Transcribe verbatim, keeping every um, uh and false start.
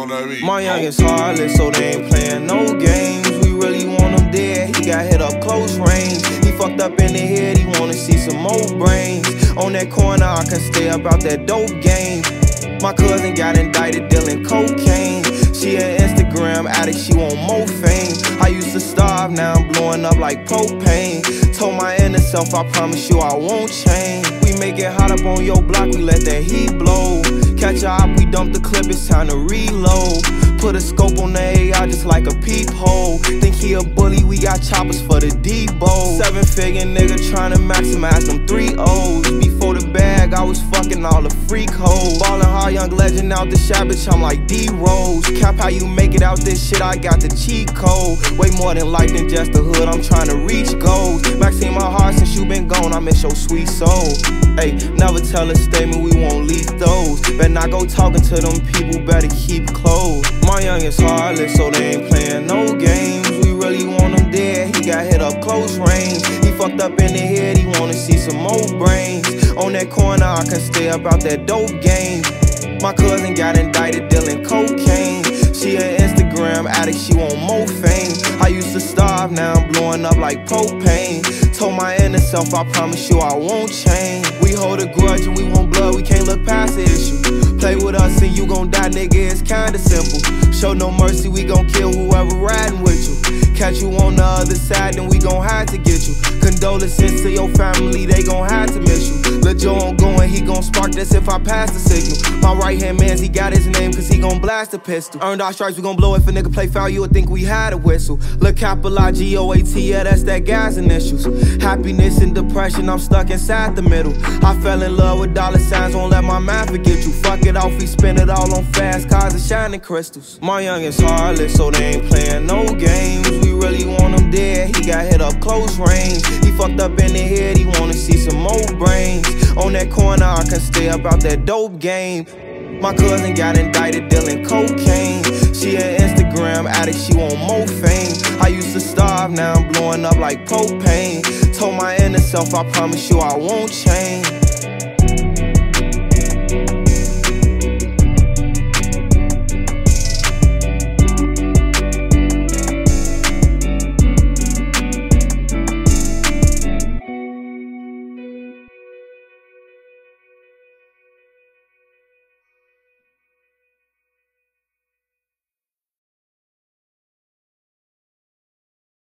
on that beat. My youngest heartless, so they ain't playing no games. We really want him dead, he got hit up close range. He fucked up in the head, he wanna see some more brains. On that corner, I can stay about that dope game. My cousin got indicted dealing cocaine. She an Instagram addict, she want more fame. I used to starve, now I'm blowing up like propane. Told my inner self, I promise you I won't change. We make it hot up on your block, we let that heat blow. Catch a op, we dump the clip, it's time to reload. Put a scope on the A I just like a peephole. Think he a bully, we got choppers for the Debo. Seven figure nigga tryna maximize them three O's. Before the bag, I was fucking all the freak hoes. Ballin' hard, young legend out the shop, bitch, I'm like D-Rose. Cap how you make it out this shit, I got the cheat code. Way more than life than just the hood, I'm tryna reach goals. Maxine my heart since you been gone, I miss your sweet soul. Ayy, never tell a statement, we won't leak those. Better not go talking to them people, better keep close. My youngest heartless, so they ain't playing no games. We really want him dead, he got hit up close range. He fucked up in the head, he wanna see some more brains. On that corner, I can stay about that dope game. My cousin got indicted dealing cocaine. She an Instagram addict, she want more fame. I used to starve, now I'm blowing up like propane. Told my inner self, I promise you I won't change. We hold a grudge and we want blood, we can't look past the issue. Play with us and you gon' die, nigga, it's kinda simple. Show no mercy, we gon' kill whoever riding with you. Catch you on the other side, then we gon' have to get you. Condolences to your family, they gon' have to miss you. Lil' Joe on going, he gon' spark this if I pass the signal. My right hand mans, he got his name cause he gon' blast a pistol. Earned our stripes, we gon' blow if a nigga play foul, you would think we had a whistle. Look, capital I G O A T, yeah, that's that gas initials. Happiness and depression, I'm stuck inside the middle. I fell in love with dollar signs, won't let my mind forget you. Fuck it off, we spend it all on fast cars and shining crystals. My youngest heartless, so they ain't playing no games. We really want him dead, he got hit up close range. He fucked up in the head, he wanna see some more brains. On that corner, I can stay about that dope game. My cousin got indicted dealing cocaine. She an Instagram addict, she want more fame. I used to starve, now I'm blowing up like propane. Told my inner self, I promise you I won't change.